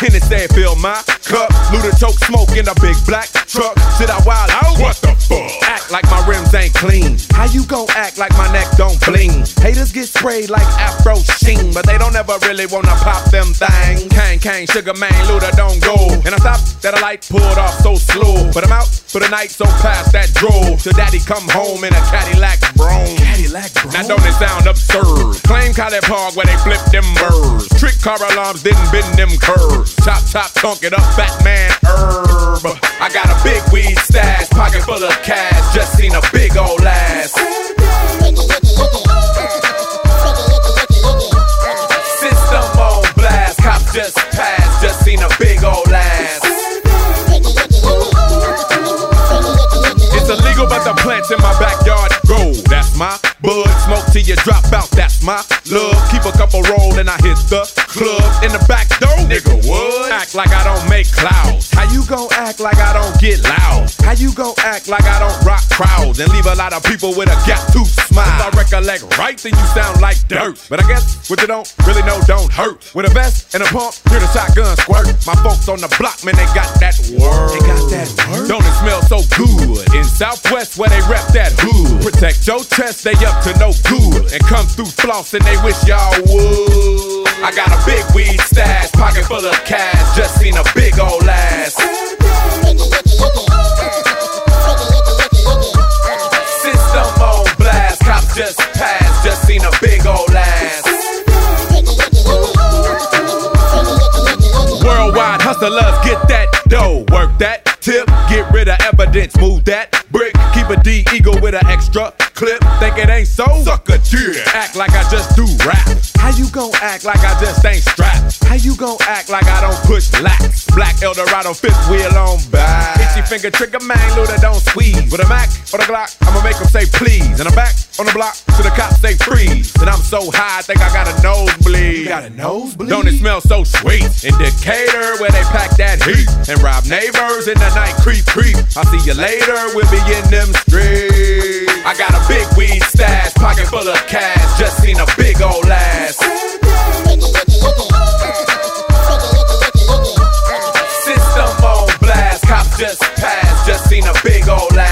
Hennessy fill my cup. Luda choke smoke in a big black truck. Shit, I wild out. What the fuck? Act like my rims ain't clean. How you gon' act like my neck don't bling? Haters get sprayed like Afro Sheen, but they don't ever really wanna pop them things. Kang, Sugar Man, Luda don't go. And I stopped that a light pulled off so slow. But I'm out for the night, so past that drove. Till daddy come home in a Cadillac Brougham. Now don't it sound absurd? Claim College Park where they flip them birds. Trick car alarms didn't bend them curves. Chop, tonk it up, fat man herb. I got a big weed stash, pocket full of cash. Just seen a big old ass. System on blast, cops just passed. Just seen a big old ass. It's illegal, but the plants in my backyard grow. That's my bud. Smoke till you drop out. That's my love. Keep a couple roll and I hit the club. In the back door, nigga, what? Act like I don't make clouds. How you gon' act like I don't get loud? How you gon' act like I don't rock crowds and leave a lot of people with a gap tooth smile? If I recollect right, then you sound like dirt. But I guess what you don't really know don't hurt. With a vest and a pump, hear the shotgun squirt. My folks on the block, man, they got that word. They got that word. Don't it smell so good? In Southwest where they rep that hood. Protect your chest, they up to no good. And come through floss and they wish y'all would. I got a big weed stash, pocket full of cash. Just seen a big old ass. System on blast, cops just passed. Just seen a big old ass. Worldwide hustlers, get that dough, work that tip, get rid of evidence, move that brick, keep a D eagle with an extra clip. Think it ain't so? Suck a cheer. Act like I just do rap. How you gon' act like I just ain't strapped? How you gon' act like I don't push lax? Black Eldorado, fifth wheel on back. Itchy finger trigger man, Luda don't squeeze. With a Mac or the Glock, I'ma make them say please. And I'm back on the block to the cops say freeze. And I'm so high, I think I got a nosebleed. You got a nosebleed? Don't it smell so sweet? In Decatur, where they pack that heat. And rob neighbors in the night, creep. I'll see you later, we'll be in them streets. I got a big weed stash, pocket full of cash. Just seen a big old ass. System on blast, cops just passed. Just seen a big old ass.